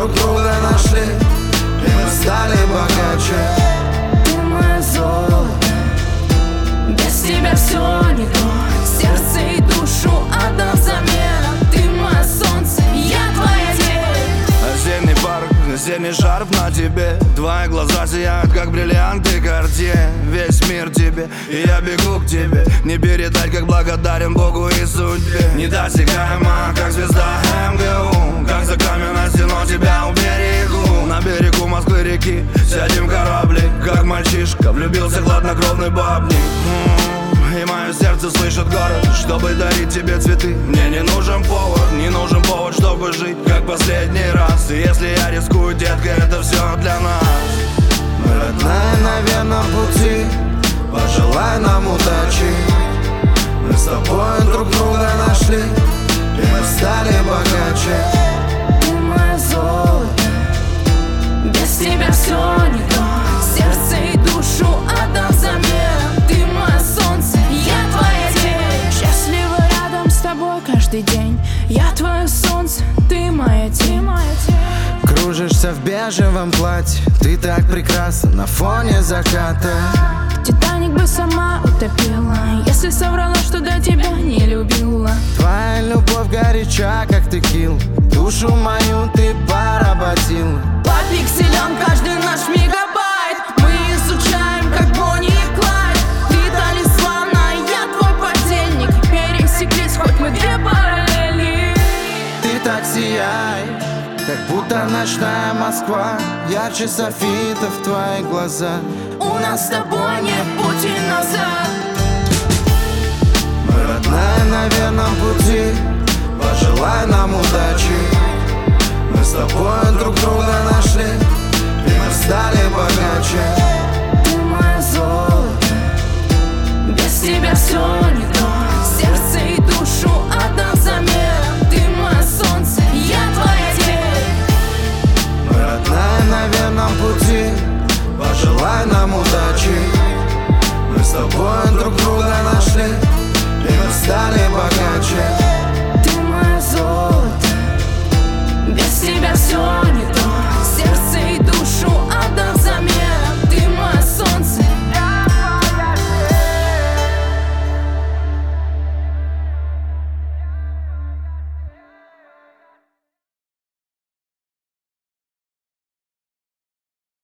друг друга нашли, и мы стали богаче. Ты мое золото, без тебя все не то. Сердце и душу отдал взамен. Ты мое солнце, я твоя тень. Осенний парк, осенний шарф на тебе. Твои глаза сияют, как бриллианты Cartier. Весь мир тебе, и я бегу к тебе. Не передать, как благодарен Богу и судьбе. Недосягаема, как звезда МГУ. Как за каменной стеной тебя уберегу. На берегу Москвы реки сядем в кораблик. Как мальчишка влюбился хладнокровный бабник. И мое сердце слышит город, чтобы дарить тебе цветы. Мне не нужен повод, чтобы жить как последний раз. И если я рискую, детка, это все для нас. Мы родная на верном пути, пожелай нам удачи. Мы с тобой друг друга нашли, и мы стали богаче. Ты мое золото, без тебя все не то. Сердце и душу отдал взамен. Ты мое солнце, я твоя тень. Счастливо рядом с тобой каждый день. Я твое солнце, ты моя тень. Кружишься в бежевом платье, ты так прекрасна на фоне заката. Титаник бы сама утопила, если соврала, что до тебя не любила. Твоя любовь горяча, как текил, душу мою ты поработил. По пикселям каждый наш мегабайт мы изучаем, как Бонни и Клайд. Ты талисман, а я твой подельник. Пересеклись, хоть мы две параллели. Ты так сияй, как будто ночная Москва, ярче софитов твои глаза. У нас с тобой нет пути назад. Мы родная на верном пути,